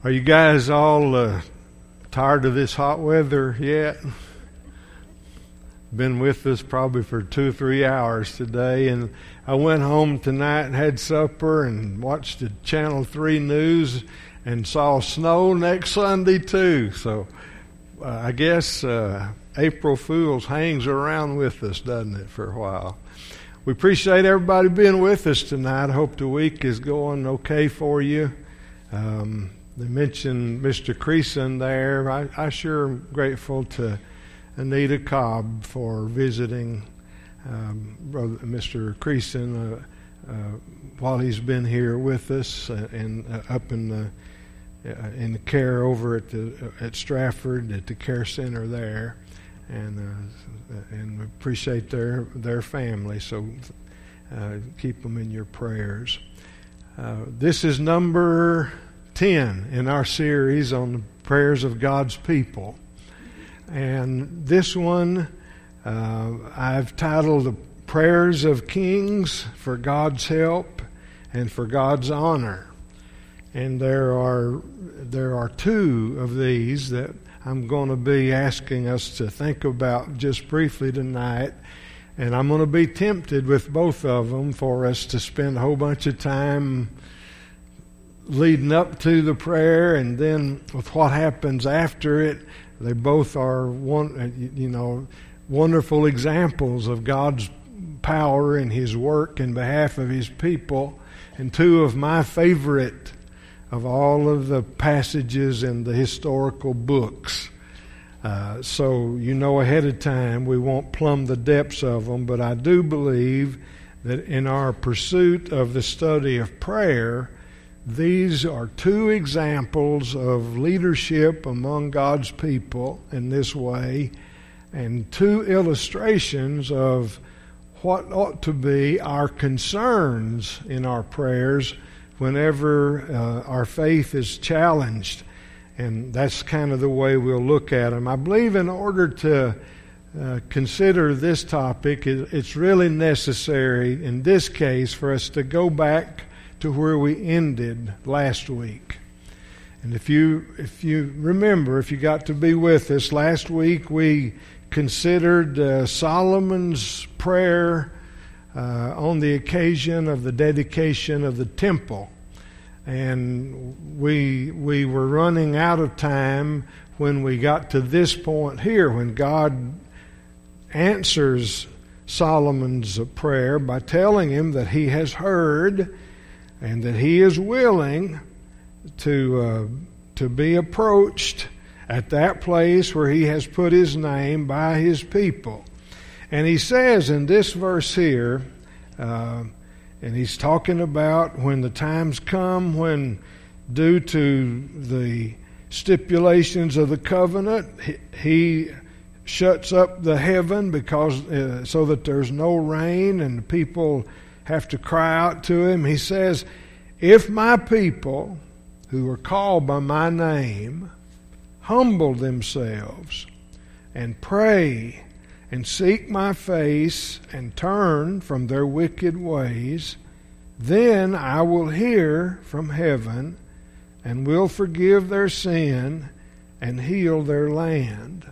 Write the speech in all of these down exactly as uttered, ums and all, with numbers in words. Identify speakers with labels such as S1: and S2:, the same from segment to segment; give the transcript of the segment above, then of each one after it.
S1: Are you guys all uh, tired of this hot weather yet? Been with us probably for two or three hours today, and I went home tonight and had supper and watched the Channel three news and saw snow next Sunday too. So uh, I guess uh, April Fool's hangs around with us, doesn't it, for a while. We appreciate everybody being with us tonight. I hope the week is going okay for you. Um, They mentioned Mister Creason there. I, I sure am grateful to Anita Cobb for visiting um, Brother Mister Creason uh, uh, while he's been here with us uh, and uh, up in the uh, in the care over at the uh, at Stratford at the care center there, and uh, and we appreciate their their family. So uh, keep them in your prayers. Uh, this is number ten in our series on the prayers of God's people. And this one uh, I've titled The Prayers of Kings for God's Help and for God's Honor. And there are there are two of these that I'm going to be asking us to think about just briefly tonight. And I'm going to be tempted with both of them for us to spend a whole bunch of time leading up to the prayer, and then with what happens after it. They both are one, you know, wonderful examples of God's power and His work in behalf of His people, and two of my favorite of all of the passages in the historical books. Uh, so you know ahead of time we won't plumb the depths of them, but I do believe that in our pursuit of the study of prayer, these are two examples of leadership among God's people in this way, and two illustrations of what ought to be our concerns in our prayers whenever uh, our faith is challenged. And that's kind of the way we'll look at them. I believe in order to uh, consider this topic, it, it's really necessary in this case for us to go back to where we ended last week. And if you if you remember, if you got to be with us, last week we considered uh, Solomon's prayer uh, on the occasion of the dedication of the temple. And we we were running out of time when we got to this point here, when God answers Solomon's prayer by telling him that He has heard and that He is willing to uh, to be approached at that place where He has put His name by His people. And He says in this verse here, uh, and He's talking about when the times come when, due to the stipulations of the covenant, He, he shuts up the heaven because uh, so that there's no rain and the people have to cry out to Him. He says, if my people who are called by my name humble themselves and pray and seek my face and turn from their wicked ways, then I will hear from heaven and will forgive their sin and heal their land.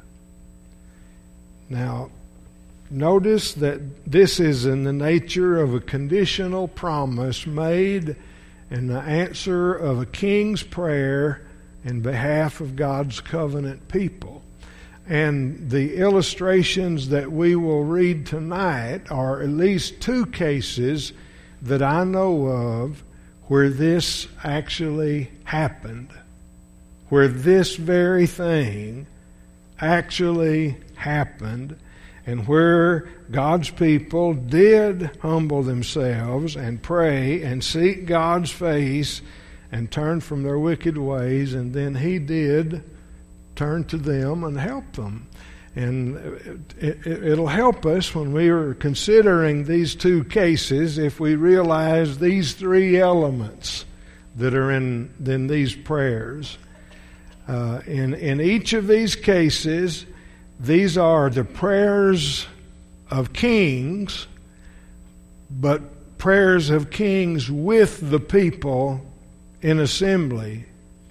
S1: Now, notice that this is in the nature of a conditional promise made in the answer of a king's prayer in behalf of God's covenant people. And the illustrations that we will read tonight are at least two cases that I know of where this actually happened, where this very thing actually happened, and where God's people did humble themselves and pray and seek God's face and turn from their wicked ways, and then He did turn to them and help them. And it, it, it'll help us when we are considering these two cases if we realize these three elements that are in, in these prayers. Uh, in, in each of these cases, these are the prayers of kings, but prayers of kings with the people in assembly.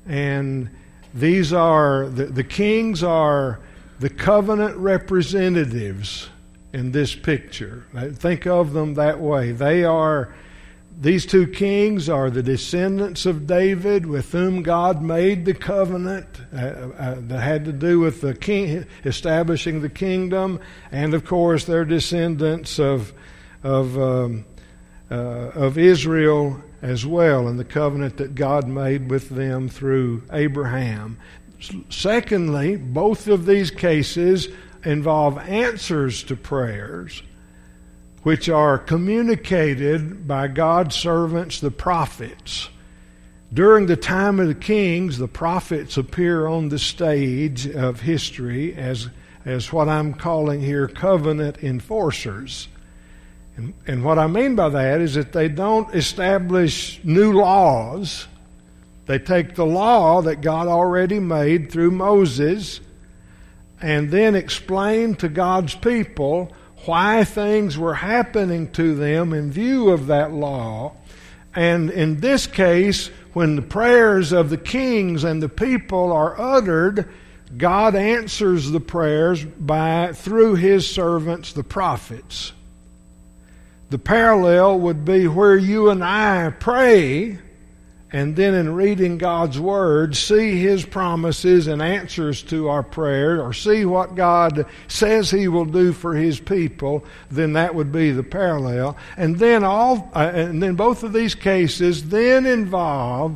S1: And these are, the, the kings are the covenant representatives in this picture. Think of them that way. They are, these two kings are the descendants of David with whom God made the covenant uh, uh, that had to do with the king, establishing the kingdom, and of course they're descendants of of um, uh, of Israel as well, and the covenant that God made with them through Abraham. Secondly, both of these cases involve answers to prayers which are communicated by God's servants, the prophets. During the time of the kings, the prophets appear on the stage of history as, as what I'm calling here covenant enforcers. And, and what I mean by that is that they don't establish new laws. They take the law that God already made through Moses and then explain to God's people why things were happening to them in view of that law. And in this case, when the prayers of the kings and the people are uttered, God answers the prayers by through His servants, the prophets. The parallel would be where you and I pray, and then in reading God's Word, see His promises and answers to our prayer, or see what God says He will do for His people, then that would be the parallel. And then all, uh, and then both of these cases then involve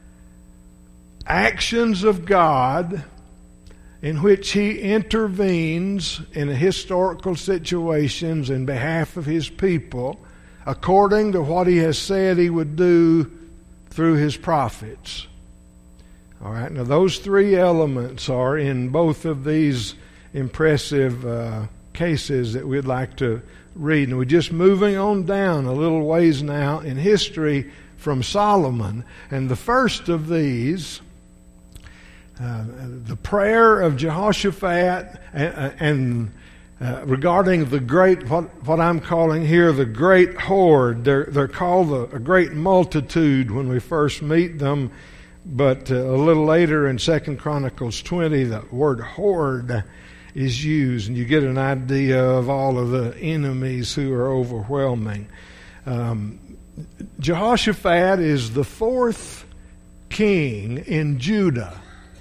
S1: actions of God in which He intervenes in historical situations in behalf of His people, according to what He has said He would do through His prophets. All right, now those three elements are in both of these impressive uh, cases that we'd like to read. And we're just moving on down a little ways now in history from Solomon. And the first of these, uh, the prayer of Jehoshaphat and, and Uh, regarding the great, what, what I'm calling here the great horde. They're, they're called a, a great multitude when we first meet them, but uh, a little later in Second Chronicles twenty, the word horde is used, and you get an idea of all of the enemies who are overwhelming. Um, Jehoshaphat is the fourth king in Judah.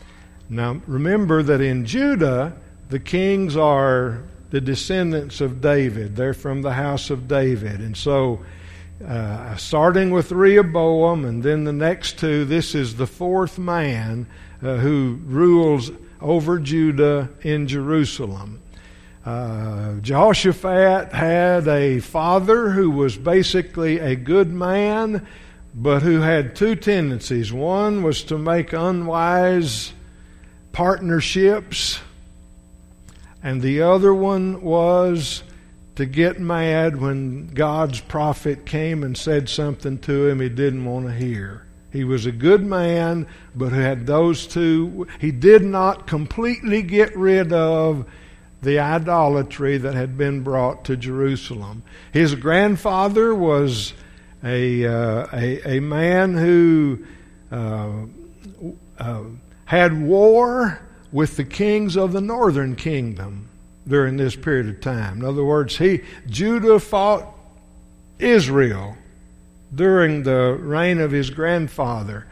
S1: Now remember that in Judah, the kings are the descendants of David. They're from the house of David. And so, uh, starting with Rehoboam and then the next two, this is the fourth man uh, who rules over Judah in Jerusalem. Uh, Jehoshaphat had a father who was basically a good man, but who had two tendencies. One was to make unwise partnerships, and the other one was to get mad when God's prophet came and said something to him he didn't want to hear. He was a good man, but had those two. He did not completely get rid of the idolatry that had been brought to Jerusalem. His grandfather was a uh, a, a man who uh, uh, had war with the kings of the northern kingdom during this period of time. In other words, he Judah fought Israel during the reign of his grandfather.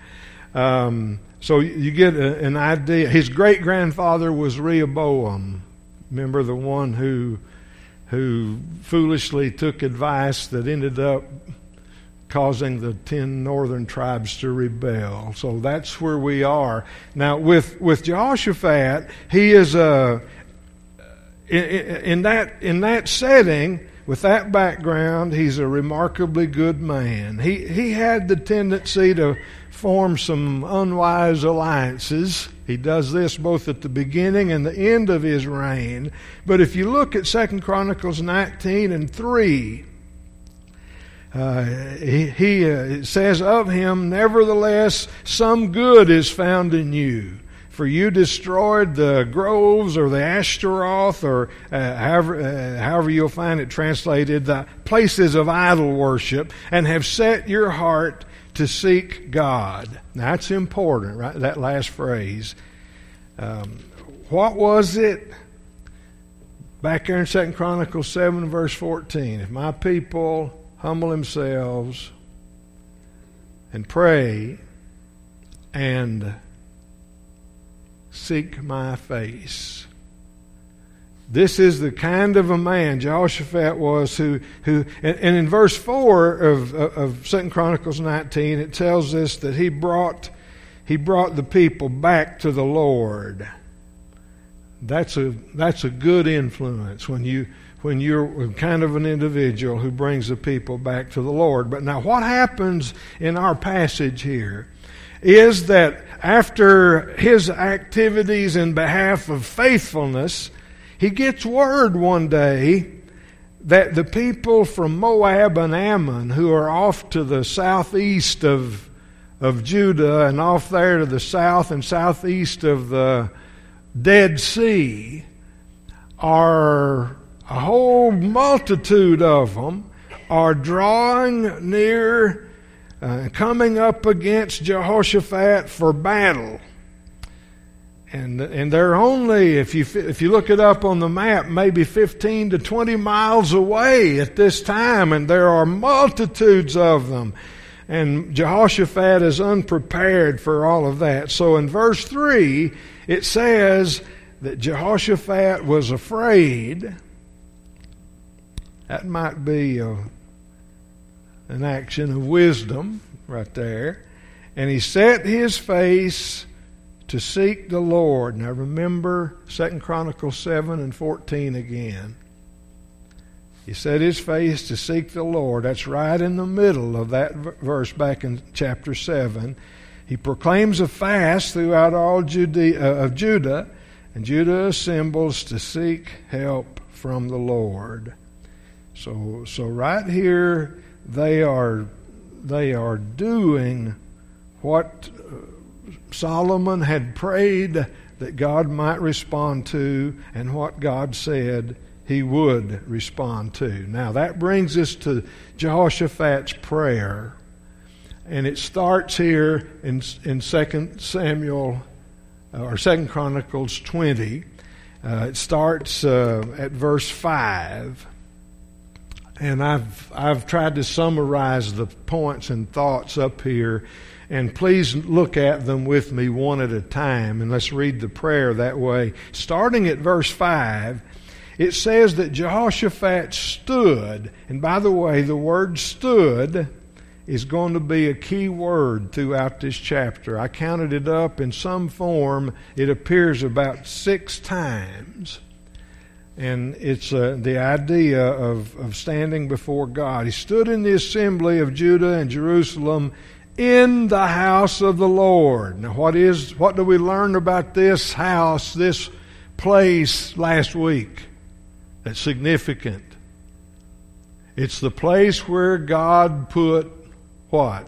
S1: Um, so you get a, an idea. His great-grandfather was Rehoboam. Remember, the one who who foolishly took advice that ended up causing the ten northern tribes to rebel. So that's where we are. Now, with, with Jehoshaphat, he is a, in, in that in that setting, with that background, he's a remarkably good man. He, he had the tendency to form some unwise alliances. He does this both at the beginning and the end of his reign. But if you look at Second Chronicles nineteen and three, Uh, he, he uh, it says of him, nevertheless, some good is found in you. For you destroyed the groves or the Ashtaroth, or uh, however, uh, however you'll find it translated, the places of idol worship, and have set your heart to seek God. Now, that's important, right? That last phrase. Um, what was it? Back there in Second Chronicles seven, verse fourteen. If my people humble themselves and pray and seek my face. This is the kind of a man Jehoshaphat was who, who and, and in verse four of, of Second Chronicles nineteen, it tells us that he brought, he brought the people back to the Lord. That's a, that's a good influence when, you, when you're kind of an individual who brings the people back to the Lord. But now what happens in our passage here is that after his activities in behalf of faithfulness, he gets word one day that the people from Moab and Ammon, who are off to the southeast of, of Judah and off there to the south and southeast of the Dead Sea, are a whole multitude of them, are drawing near, uh, coming up against Jehoshaphat for battle. And and they're only, if you if you look it up on the map, maybe fifteen to twenty miles away at this time, and there are multitudes of them. And Jehoshaphat is unprepared for all of that. So in verse three, it says that Jehoshaphat was afraid. That might be a, an action of wisdom right there. And he set his face to seek the Lord. Now remember Second Chronicles seven and fourteen again. He set his face to seek the Lord. That's right in the middle of that verse back in chapter seven. He proclaims a fast throughout all Judea, uh, of Judah, and Judah assembles to seek help from the Lord. So, so right here they are they are doing what Solomon had prayed that God might respond to, and what God said he would respond to. Now that brings us to Jehoshaphat's prayer, and it starts here in in Second Samuel or Second Chronicles twenty. Uh, it starts uh, at verse five, and I've I've tried to summarize the points and thoughts up here. And please look at them with me one at a time, and let's read the prayer that way. Starting at verse five, it says that Jehoshaphat stood, and by the way, the word stood is going to be a key word throughout this chapter. I counted it up in some form. It appears about six times. And it's uh, the idea of, of standing before God. He stood in the assembly of Judah and Jerusalem in the house of the Lord. Now, what is what do we learn about this house, this place last week that's significant? It's the place where God put what?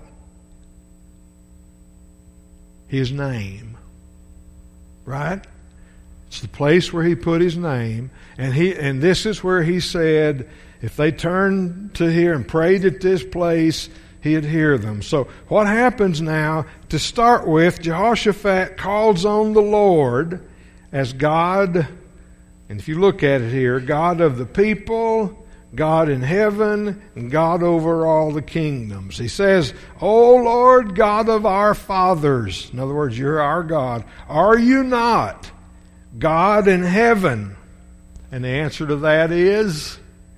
S1: His name. Right? It's the place where he put his name, and he and this is where he said, if they turned to here and prayed at this place, he'd hear them. So what happens now, to start with, Jehoshaphat calls on the Lord as God, and if you look at it here, God of the people, God in heaven, and God over all the kingdoms. He says, O Lord God of our fathers, in other words, you're our God, are you not God in heaven? And the answer to that is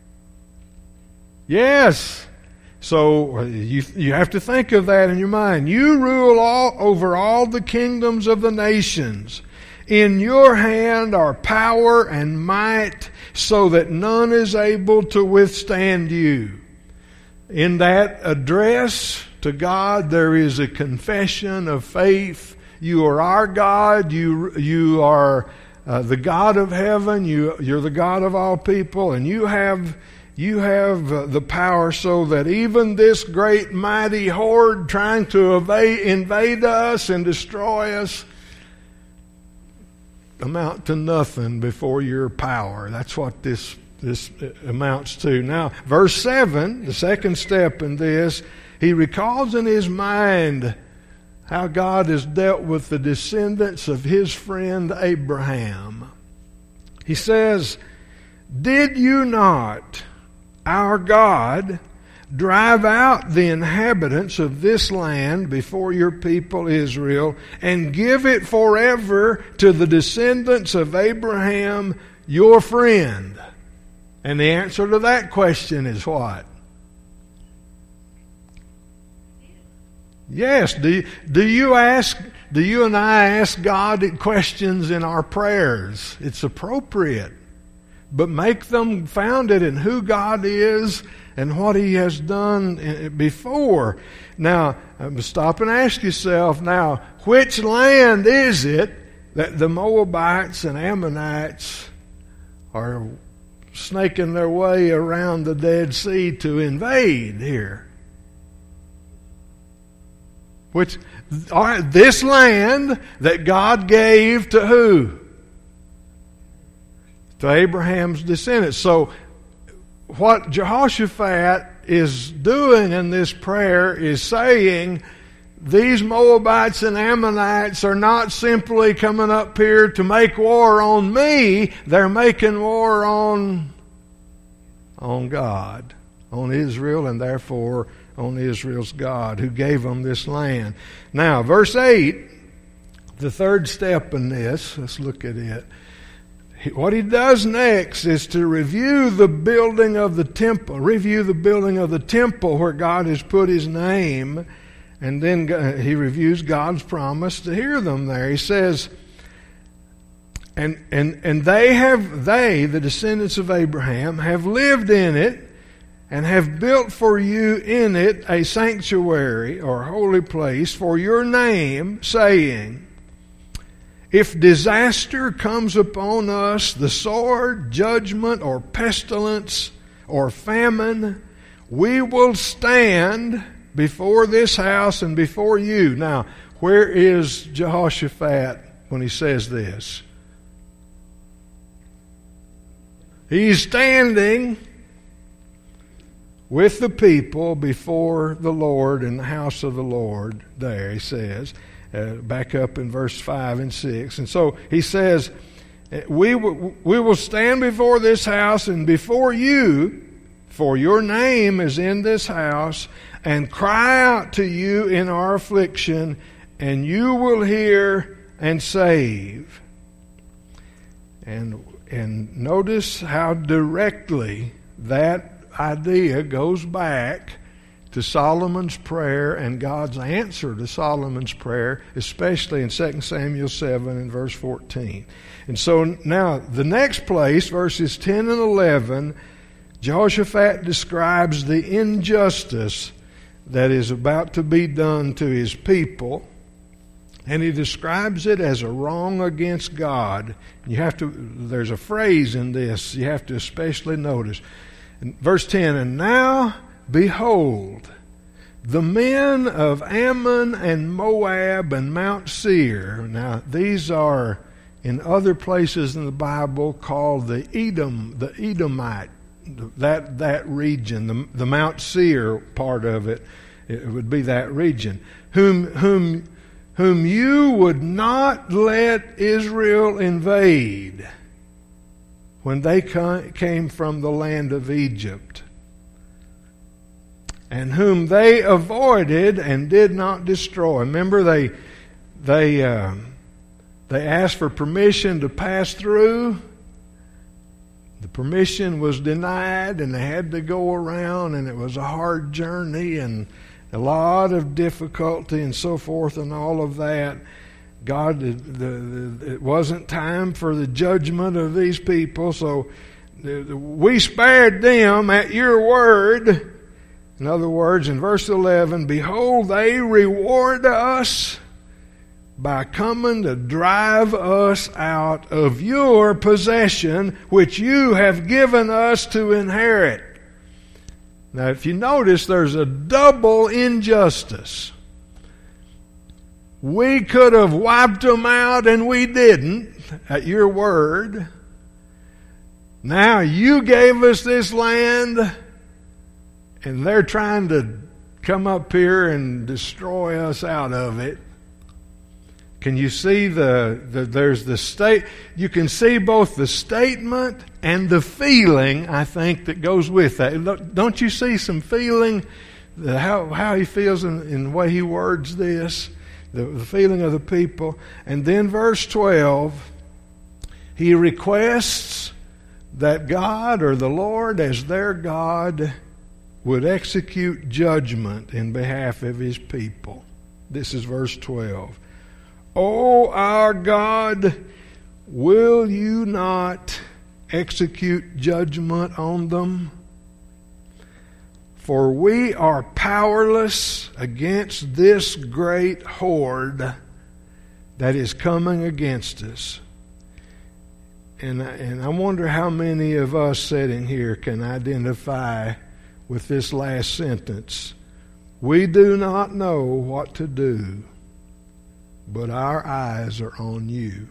S1: yes. So you you have to think of that in your mind. You rule all over all the kingdoms of the nations. In your hand are power and might, so that none is able to withstand you. In that address to God, there is a confession of faith. You are our God. You you are uh, the God of heaven. You you're the God of all people, and you have. You have the power so that even this great mighty horde trying to evade, invade us and destroy us amount to nothing before your power. That's what this, this amounts to. Now, verse seven, the second step in this, he recalls in his mind how God has dealt with the descendants of his friend Abraham. He says, "Did you not, our God, drive out the inhabitants of this land before your people Israel and give it forever to the descendants of Abraham, your friend?" And the answer to that question is what? Yes. Do you, do you ask, do you and I ask God questions in our prayers? It's appropriate. But make them founded in who God is and what He has done before. Now, stop and ask yourself, now, which land is it that the Moabites and Ammonites are snaking their way around the Dead Sea to invade here? Which, all right, this land that God gave to who? To Abraham's descendants. So, what Jehoshaphat is doing in this prayer is saying, these Moabites and Ammonites are not simply coming up here to make war on me. They're making war on, on God, on Israel, and therefore on Israel's God who gave them this land. Now, verse eight, the third step in this, let's look at it. What he does next is to review the building of the temple, review the building of the temple where God has put His name, and then he reviews God's promise to hear them there. He says, and and and they have, they, the descendants of Abraham, have lived in it and have built for you in it a sanctuary or holy place for your name, saying, if disaster comes upon us, the sword, judgment, or pestilence, or famine, we will stand before this house and before you. Now, where is Jehoshaphat when he says this? He's standing with the people before the Lord in the house of the Lord there, he says. Uh, back up in verse five and six. And so he says, we, w- we will stand before this house and before you, for your name is in this house, and cry out to you in our affliction, and you will hear and save. And, and notice how directly that idea goes back to Solomon's prayer and God's answer to Solomon's prayer, especially in Second Samuel seven and verse fourteen. And so now, the next place, verses ten and eleven, Jehoshaphat describes the injustice that is about to be done to his people, and he describes it as a wrong against God. You have to, there's a phrase in this you have to especially notice. In verse ten, and now, behold, the men of Ammon and Moab and Mount Seir. Now, these are in other places in the Bible called the Edom, the Edomite, that that region, the, the Mount Seir part of it, it would be that region. Whom whom whom you would not let Israel invade when they came from the land of Egypt, and whom they avoided and did not destroy. Remember, they they uh, they asked for permission to pass through. The permission was denied, and they had to go around, and it was a hard journey and a lot of difficulty and so forth and all of that. God, the, the, it wasn't time for the judgment of these people, so we spared them at your word. In other words, in verse eleven, behold, they reward us by coming to drive us out of your possession, which you have given us to inherit. Now, if you notice, there's a double injustice. We could have wiped them out, and we didn't, at your word. Now you gave us this land, and they're trying to come up here and destroy us out of it. Can you see the, the there's the state, you can see both the statement and the feeling, I think, that goes with that. Don't you see some feeling, the, how, how he feels in, in the way he words this, the, the feeling of the people. And then verse twelve, he requests that God or the Lord as their God would execute judgment in behalf of his people. This is verse twelve. O our God, will you not execute judgment on them? For we are powerless against this great horde that is coming against us. And, and I wonder how many of us sitting here can identify with this last sentence. We do not know what to do, but our eyes are on you.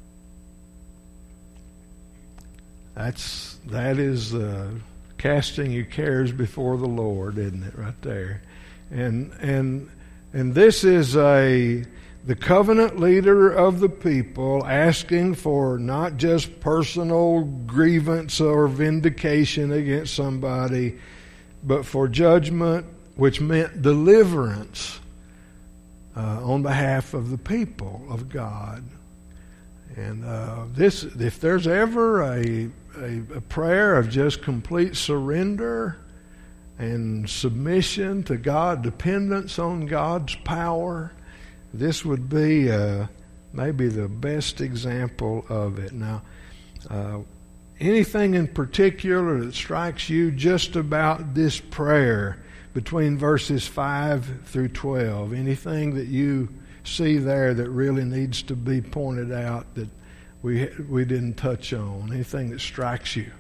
S1: That's that is uh, casting your cares before the Lord, isn't it? Right there, and and and this is a the covenant leader of the people asking for not just personal grievance or vindication against somebody, but for judgment, which meant deliverance. Uh, on behalf of the people of God. And uh, this, if there's ever a, a, a prayer of just complete surrender and submission to God, dependence on God's power, this would be uh, maybe the best example of it. Now, uh, anything in particular that strikes you just about this prayer between verses five through twelve, anything that you see there that really needs to be pointed out that we we didn't touch on, anything that strikes you?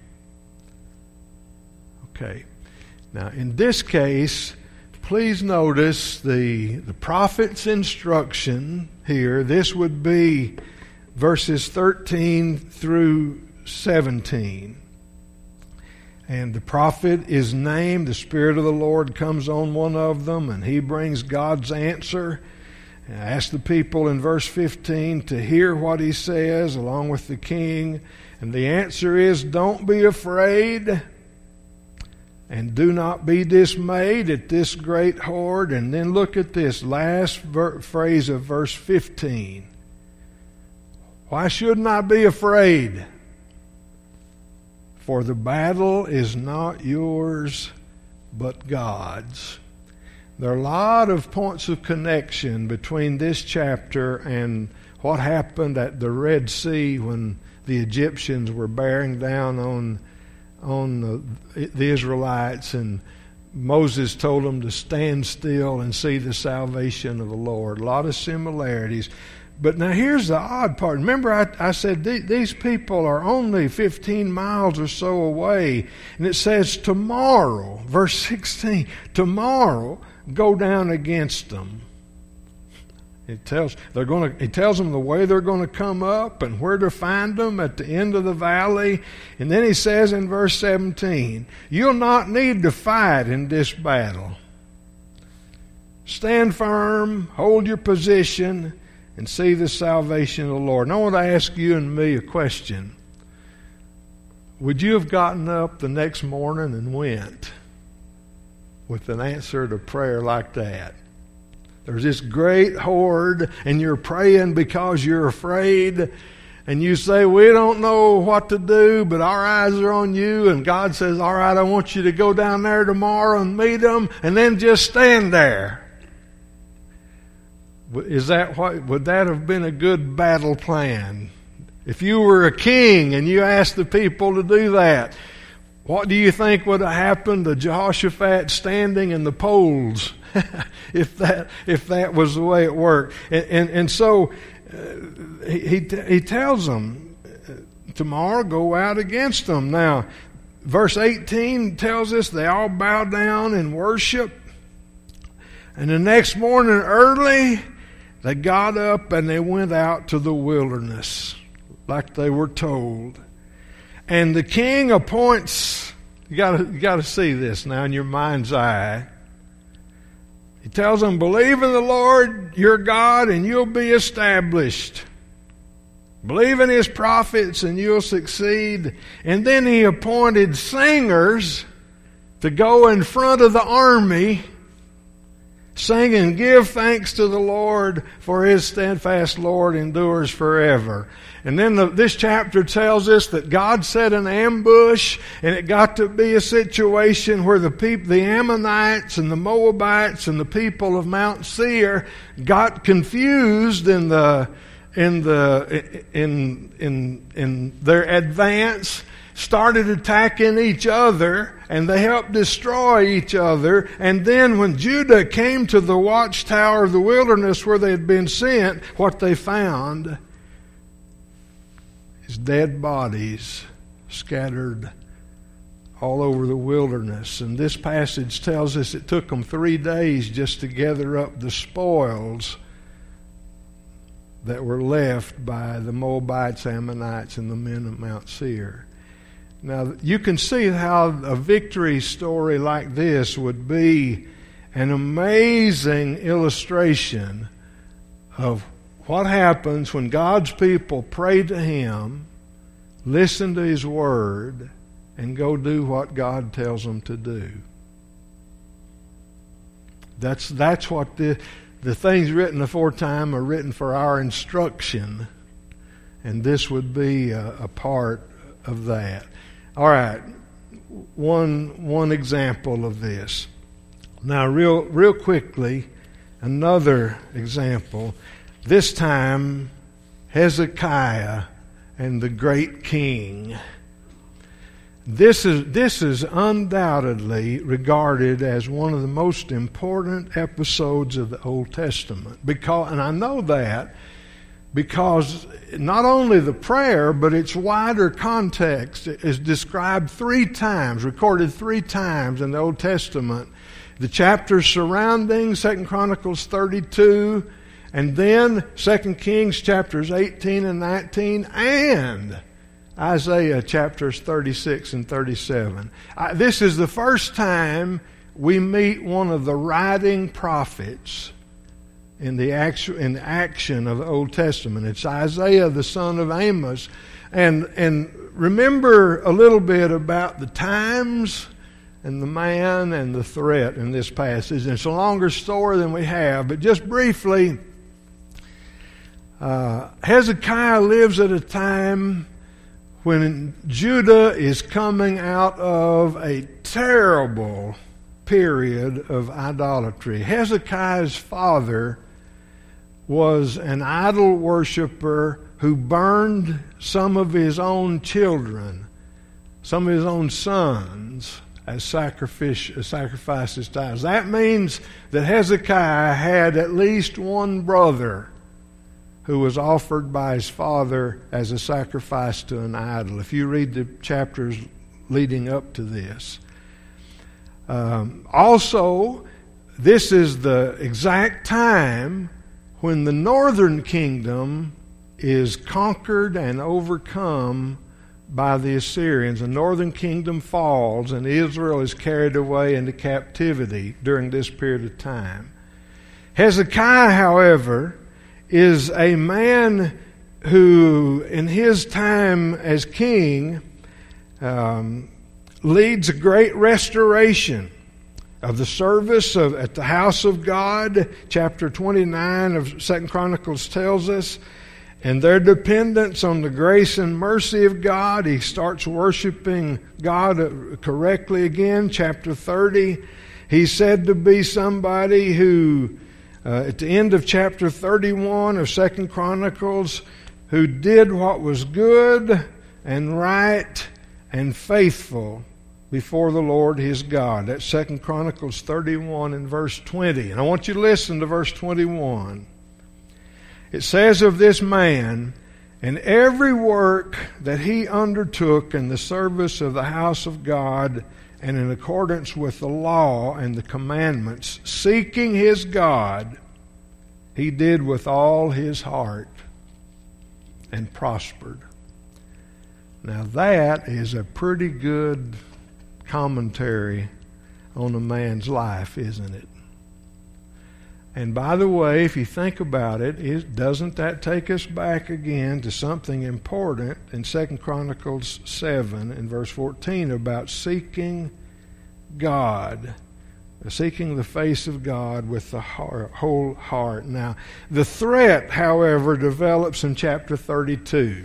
S1: Okay. Now, in this case, please notice the the prophet's instruction here. This would be verses thirteen through seventeen. And the prophet is named. The Spirit of the Lord comes on one of them, and he brings God's answer. And I ask the people in verse fifteen to hear what he says along with the king. And the answer is, don't be afraid and do not be dismayed at this great horde. And then look at this last ver- phrase of verse fifteen. Why shouldn't I be afraid? For the battle is not yours, but God's. There are a lot of points of connection between this chapter and what happened at the Red Sea when the Egyptians were bearing down on, on the, the Israelites, and Moses told them to stand still and see the salvation of the Lord. A lot of similarities. But now here's the odd part. Remember I, I said th- these people are only fifteen miles or so away. And it says tomorrow, verse sixteen, tomorrow go down against them. It tells they're going to. It tells them the way they're going to come up and where to find them at the end of the valley. And then he says in verse seventeen, you'll not need to fight in this battle. Stand firm, hold your position, and see the salvation of the Lord. And I want to ask you and me a question. Would you have gotten up the next morning and went with an answer to prayer like that? There's this great horde, and you're praying because you're afraid, and you say, we don't know what to do, but our eyes are on you, and God says, all right, I want you to go down there tomorrow and meet them, and then just stand there. Is that what, would that have been a good battle plan? If you were a king and you asked the people to do that, what do you think would have happened to Jehoshaphat standing in the polls if that if that was the way it worked? And and, and so uh, he he tells them, tomorrow go out against them. Now, verse eighteen tells us they all bow down and worship. And the next morning early, they got up and they went out to the wilderness like they were told. And the king appoints, you got you got to see this now in your mind's eye. He tells them, believe in the Lord your God and you'll be established. Believe in His prophets and you'll succeed. And then He appointed singers to go in front of the army, sing and give thanks to the Lord, for His steadfast Lord endures forever. And then the, this chapter tells us that God set an ambush, and it got to be a situation where the people, the Ammonites and the Moabites and the people of Mount Seir got confused in the in the in in in their advance, started attacking each other, and they helped destroy each other. And then when Judah came to the watchtower of the wilderness where they had been sent, what they found is dead bodies scattered all over the wilderness. And this passage tells us it took them three days just to gather up the spoils that were left by the Moabites, Ammonites, and the men of Mount Seir. Now, you can see how a victory story like this would be an amazing illustration of what happens when God's people pray to Him, listen to His Word, and go do what God tells them to do. That's that's what the the things written aforetime are written for our instruction, and this would be a, a part of that. All right, one one example of this. Now, real real quickly, another example. This time, Hezekiah and the great king. This is this is undoubtedly regarded as one of the most important episodes of the Old Testament. Because, and I know that because not only the prayer, but its wider context is described three times, recorded three times in the Old Testament. The chapters surrounding Second Chronicles thirty-two, and then Second Kings chapters eighteen and nineteen, and Isaiah chapters thirty-six and thirty-seven. I, this is the first time we meet one of the writing prophets in the action, in action of the Old Testament. It's Isaiah, the son of Amos. And, and remember a little bit about the times and the man and the threat in this passage. And it's a longer story than we have, but just briefly, uh, Hezekiah lives at a time when Judah is coming out of a terrible period of idolatry. Hezekiah's father was an idol worshiper who burned some of his own children, some of his own sons, as sacrifice, as sacrifices to idols. That means that Hezekiah had at least one brother who was offered by his father as a sacrifice to an idol. If you read the chapters leading up to this. Um, also, this is the exact time when the northern kingdom is conquered and overcome by the Assyrians. The northern kingdom falls and Israel is carried away into captivity during this period of time. Hezekiah, however, is a man who, in his time as king, um, leads a great restoration of the service of, at the house of God. Chapter twenty-nine of Second Chronicles tells us, and their dependence on the grace and mercy of God. He starts worshiping God correctly again. Chapter thirty, he's said to be somebody who, Uh, at the end of chapter thirty-one of Second Chronicles, who did what was good and right and faithful before the Lord his God. That's Second Chronicles thirty-one and verse twenty. And I want you to listen to verse twenty-one. It says of this man, and every work that he undertook in the service of the house of God and in accordance with the law and the commandments, seeking his God, he did with all his heart and prospered. Now that is a pretty good commentary on a man's life, isn't it? And by the way, if you think about it, it doesn't that take us back again to something important in Second Chronicles seven and verse fourteen about seeking God, seeking the face of God with the heart, whole heart. Now, the threat, however, develops in chapter thirty-two.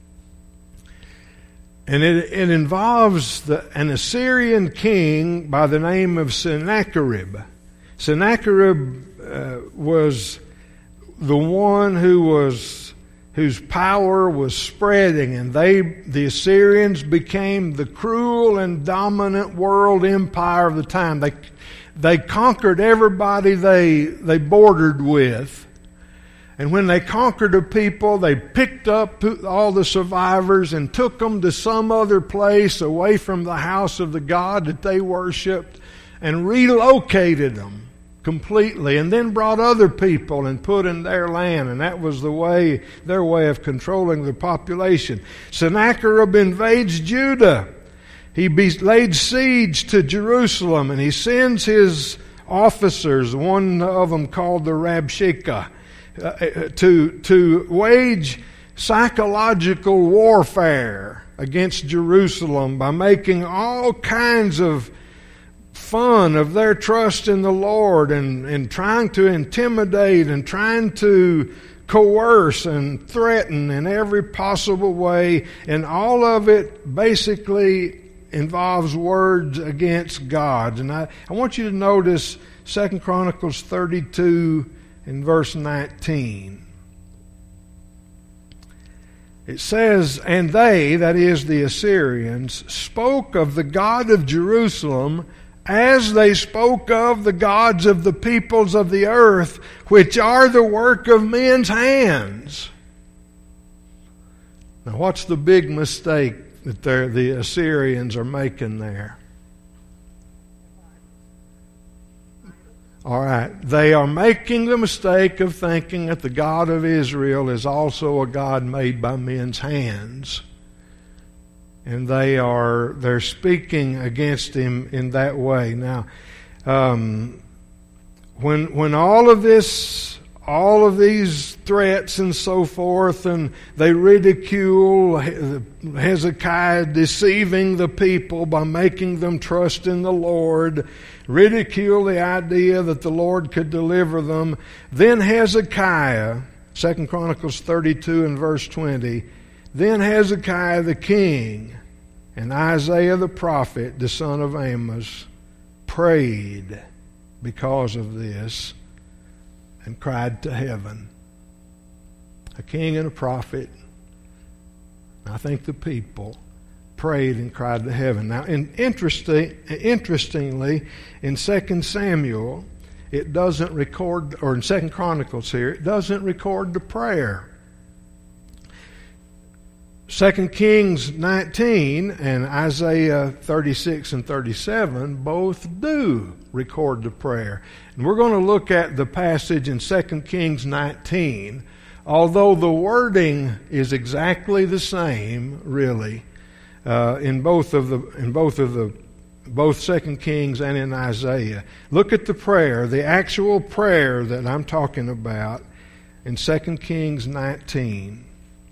S1: And it, it involves the, an Assyrian king by the name of Sennacherib. Sennacherib uh, was the one who was whose power was spreading, and they, the Assyrians, became the cruel and dominant world empire of the time. They they conquered everybody they they bordered with. And when they conquered a people, they picked up all the survivors and took them to some other place away from the house of the God that they worshipped and relocated them completely, and then brought other people and put in their land. And that was the way, their way of controlling the population. Sennacherib invades Judah. He laid siege to Jerusalem, and he sends his officers, one of them called the Rabshakeh, Uh, to to wage psychological warfare against Jerusalem by making all kinds of fun of their trust in the Lord, and, and trying to intimidate and trying to coerce and threaten in every possible way. And all of it basically involves words against God. And I, I want you to notice Second Chronicles thirty-two in verse nineteen. It says, "And they," that is the Assyrians, "spoke of the God of Jerusalem as they spoke of the gods of the peoples of the earth, which are the work of men's hands." Now, what's the big mistake that the Assyrians are making there? All right, they are making the mistake of thinking that the God of Israel is also a God made by men's hands. And they are, they're speaking against him in that way. Now, um, when, when all of this, all of these threats and so forth, and they ridicule Hezekiah deceiving the people by making them trust in the Lord, ridicule the idea that the Lord could deliver them, then Hezekiah, Second Chronicles thirty-two and verse twenty, then Hezekiah the king and Isaiah the prophet, the son of Amos, prayed because of this and cried to heaven. A king and a prophet, I think the people, prayed and cried to heaven. Now, in interesting, interestingly, in Second Samuel, it doesn't record, or in Second Chronicles here, it doesn't record the prayer. Second Kings nineteen and Isaiah thirty-six and thirty-seven both do record the prayer. And we're going to look at the passage in Second Kings nineteen, although the wording is exactly the same, really, uh, in both of the in both of the both Second Kings and in Isaiah. Look at the prayer, the actual prayer that I'm talking about in Second Kings nineteen.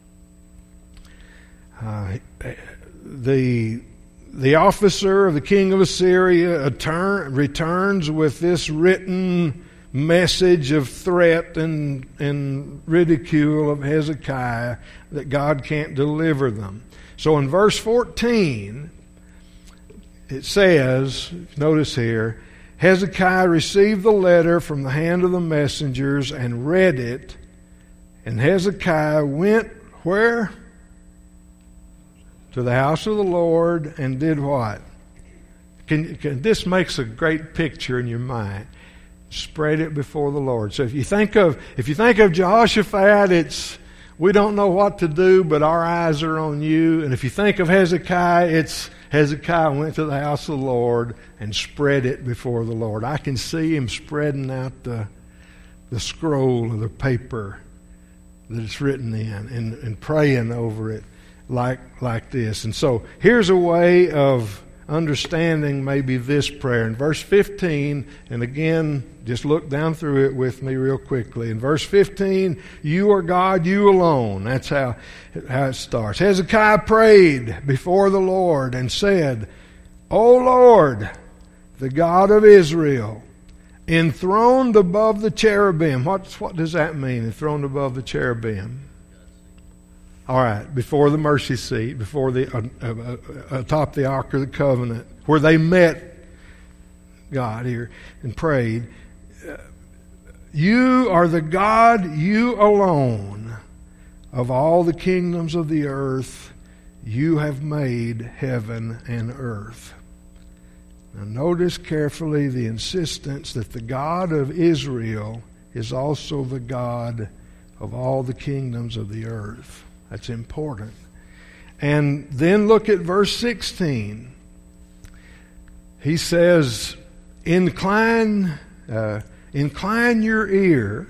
S1: Uh, the the officer of the king of Assyria return, returns with this written message of threat and, and ridicule of Hezekiah that God can't deliver them. So in verse fourteen, it says, notice here, Hezekiah received the letter from the hand of the messengers and read it, and Hezekiah went where? To the house of the Lord, and did what? Can, can, this makes a great picture in your mind. Spread it before the Lord. So if you think of if you think of Jehoshaphat, it's we don't know what to do, but our eyes are on you. And if you think of Hezekiah, it's Hezekiah went to the house of the Lord and spread it before the Lord. I can see him spreading out the the scroll of the paper that it's written in, and, and praying over it. Like like this. And so here's a way of understanding maybe this prayer. In verse fifteen, and again, just look down through it with me real quickly. In verse fifteen, you are God, you alone. That's how, how it starts. Hezekiah prayed before the Lord and said, O Lord, the God of Israel, enthroned above the cherubim. What, what does that mean, enthroned above the cherubim? All right, before the mercy seat, before the uh, uh, uh, atop the Ark of the Covenant, where they met God here and prayed. Uh, you are the God, you alone, of all the kingdoms of the earth. You have made heaven and earth. Now notice carefully the insistence that the God of Israel is also the God of all the kingdoms of the earth. That's important. And then look at verse sixteen. He says, Incline, uh, incline your ear,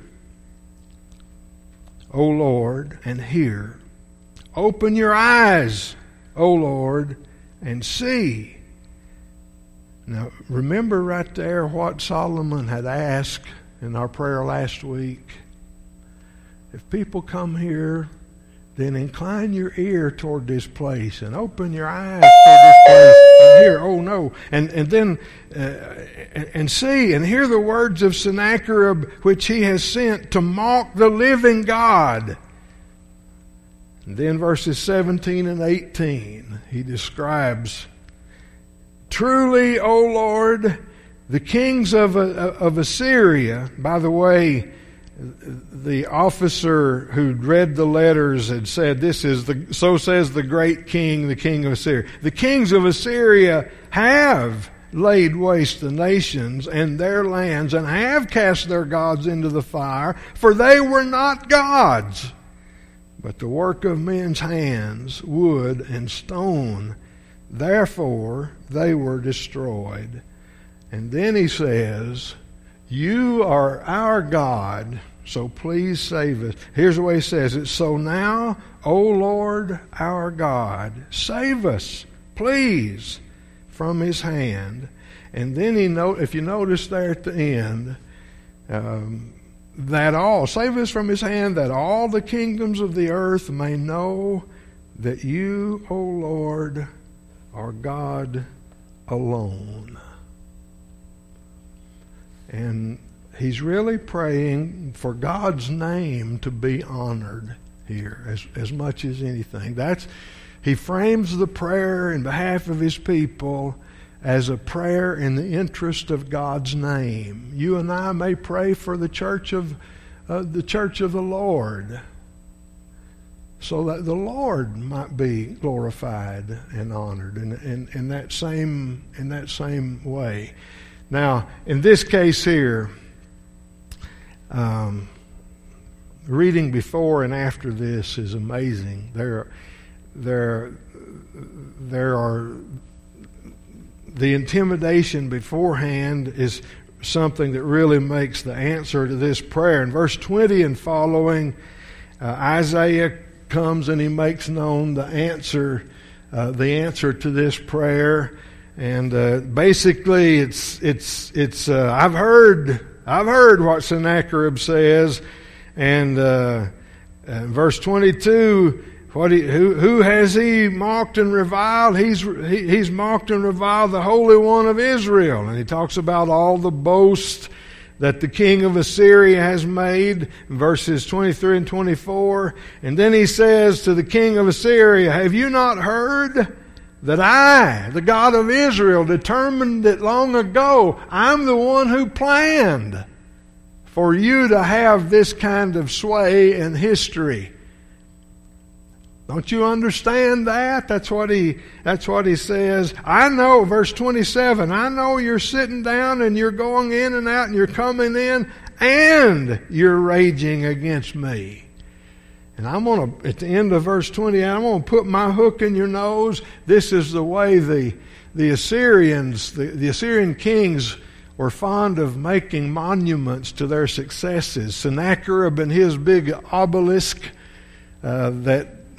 S1: O Lord, and hear. Open your eyes, O Lord, and see. Now, remember right there what Solomon had asked in our prayer last week. If people come here, then incline your ear toward this place and open your eyes toward this place and hear, oh no, and and then uh, and, and see and hear the words of Sennacherib which he has sent to mock the living God. And then verses seventeen and eighteen, he describes, truly, O Lord, the kings of of Assyria. By the way, the officer who'd read the letters had said, "This is the so says the great king, the king of Assyria." The kings of Assyria have laid waste the nations and their lands, and have cast their gods into the fire, for they were not gods, but the work of men's hands, wood and stone. Therefore they were destroyed. And then he says, you are our God, so please save us. Here's the way he says it. So now, O Lord our God, save us, please, from his hand. And then he note, if you notice there at the end, um, that all, save us from his hand, that all the kingdoms of the earth may know that you, O Lord, are God alone. And he's really praying for God's name to be honored here as, as much as anything. That's, he frames the prayer in behalf of his people as a prayer in the interest of God's name. You and I may pray for the church of uh, the church of the Lord, so that the Lord might be glorified and honored in, in, in that same in that same way. Now, in this case here, um, reading before and after this is amazing. There, there, there are the intimidation beforehand is something that really makes the answer to this prayer. In verse twenty and following, uh, Isaiah comes and he makes known the answer, uh, the answer to this prayer. And uh, basically, it's it's it's. Uh, I've heard I've heard what Sennacherib says, and uh, in verse twenty-two, what he who who has he mocked and reviled? He's he, he's mocked and reviled the Holy One of Israel, and he talks about all the boast that the king of Assyria has made, in verses twenty-three and twenty-four, and then he says to the king of Assyria, "Have you not heard that I, the God of Israel, determined that long ago I'm the one who planned for you to have this kind of sway in history?" Don't you understand that? That's what he that's what he says. I know, verse twenty-seven, I know you're sitting down and you're going in and out and you're coming in and you're raging against me. And I'm going to, at the end of verse twenty, I'm going to put my hook in your nose. This is the way the the Assyrians, the, the Assyrian kings were fond of making monuments to their successes. Sennacherib and his big obelisk uh, that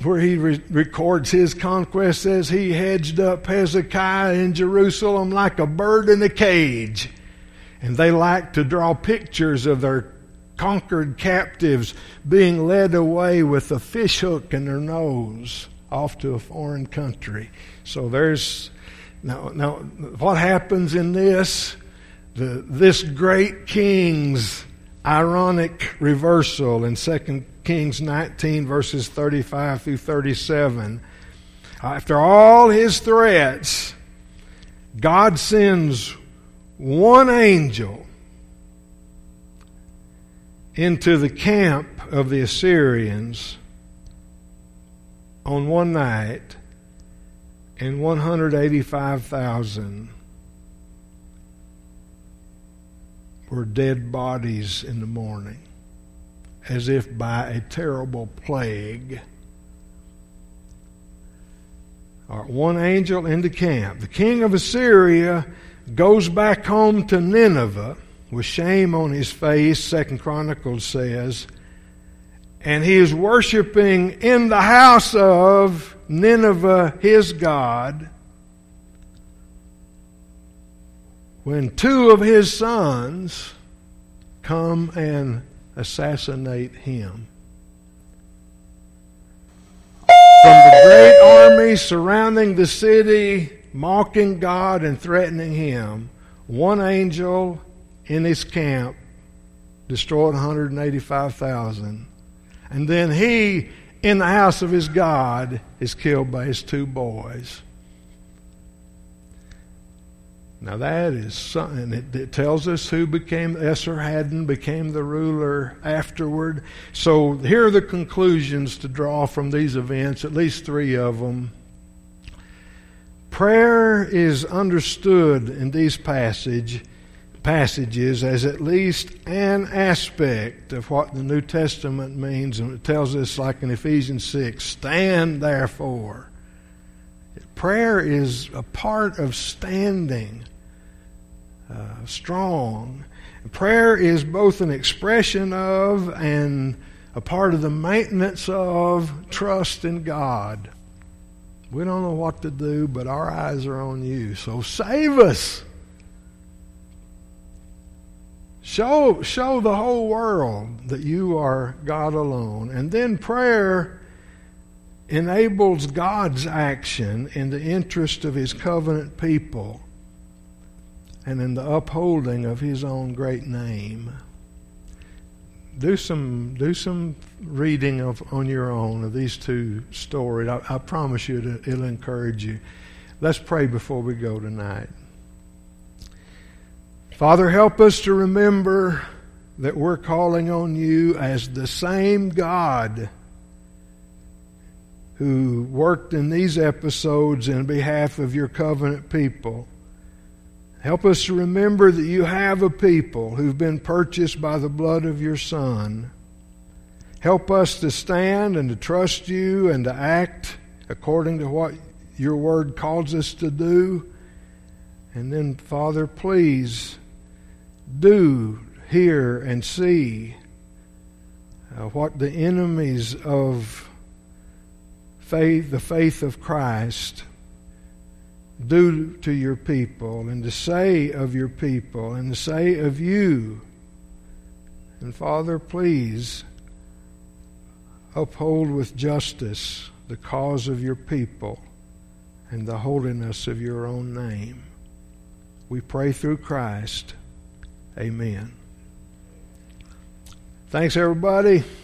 S1: where he re- records his conquest, says he hedged up Hezekiah in Jerusalem like a bird in a cage. And they like to draw pictures of their conquered captives being led away with a fish hook in their nose off to a foreign country. So there's now, now what happens in this? The, this great king's ironic reversal in Second Kings nineteen, verses thirty-five through thirty-seven. After all his threats, God sends one angel into the camp of the Assyrians on one night, and one hundred eighty-five thousand were dead bodies in the morning, as if by a terrible plague. All right, one angel into camp. The king of Assyria goes back home to Nineveh with shame on his face, Second Chronicles says, and he is worshiping in the house of Nineveh, his god, when two of his sons come and assassinate him. From the great army surrounding the city, mocking God and threatening him, one angel in his camp destroyed one hundred eighty-five thousand. And then he, in the house of his God, is killed by his two boys. Now that is something. It, it tells us who became, Esarhaddon became the ruler afterward. So here are the conclusions to draw from these events, at least three of them. Prayer is understood in these passage, passages as at least an aspect of what the New Testament means. And it tells us, like in Ephesians six, stand therefore. Prayer is a part of standing uh, strong. Prayer is both an expression of and a part of the maintenance of trust in God. We don't know what to do, but our eyes are on you. So save us. Show, show the whole world that you are God alone. And then prayer enables God's action in the interest of His covenant people and in the upholding of His own great name. Do some do some reading of on your own of these two stories. I, I promise you it, it'll encourage you. Let's pray before we go tonight. Father, help us to remember that we're calling on you as the same God who worked in these episodes in behalf of your covenant people. Help us to remember that you have a people who've been purchased by the blood of your Son. Help us to stand and to trust you and to act according to what your word calls us to do. And then, Father, please do hear and see uh, what the enemies of faith, the faith of Christ, do to your people and to say of your people and to say of you. And Father, please uphold with justice the cause of your people and the holiness of your own name. We pray through Christ. Amen. Thanks, everybody.